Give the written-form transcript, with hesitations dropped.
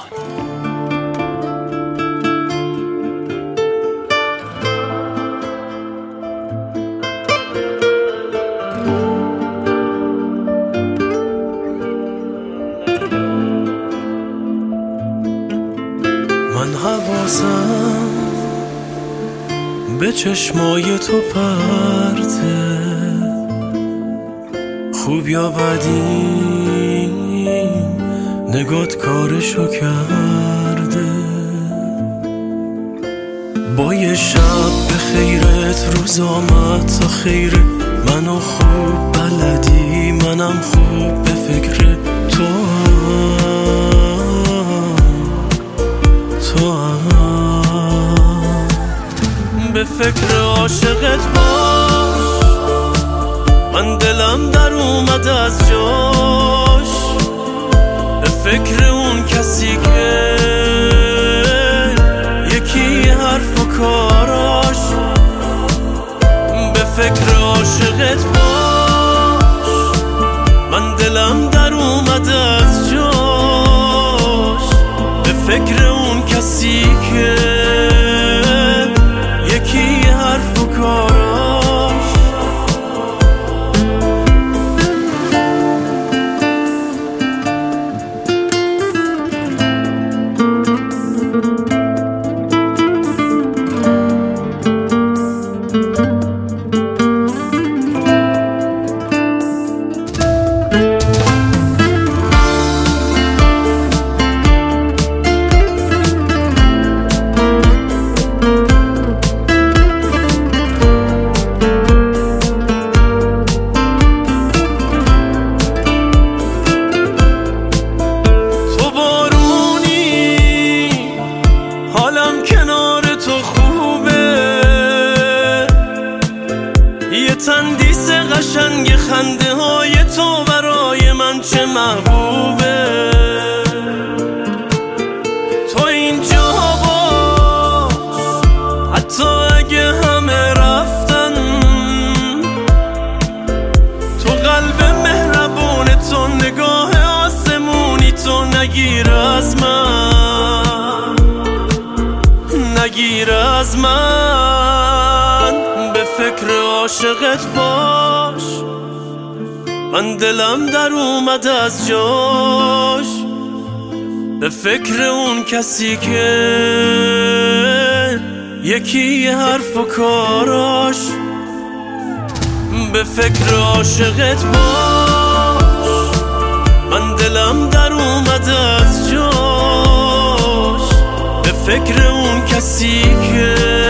من حواسم به چشمای تو پرته، خوب یا بدی نگات کارشو کرده. با یه شب به خیرت روز آمد تا خیره، منو خوب بلدی منم خوب به فکر تو به فکر عاشقت باش. من دلم در اومد از جاش، به فکر اون کسی که یکی حرف و کاراش. به فکر عاشقت باش. من دلم در اومد از جاش، به فکر اون کسی که یکی حرف و کاراش. تندیس قشنگ خنده های تو برای من چه محبوبه. تو اینجا باش حتی اگه همه رفتن. تو قلب مهربون تو، نگاه آسمونی تو، نگیر از من، نگیر از من. به فکر عاشقت باش. من دلم در اومد از جاش، به فکر اون کسی که یکی حرف و کاراش. به فکر عاشقت باش. من دلم در اومد از جاش، به فکر اون کسی که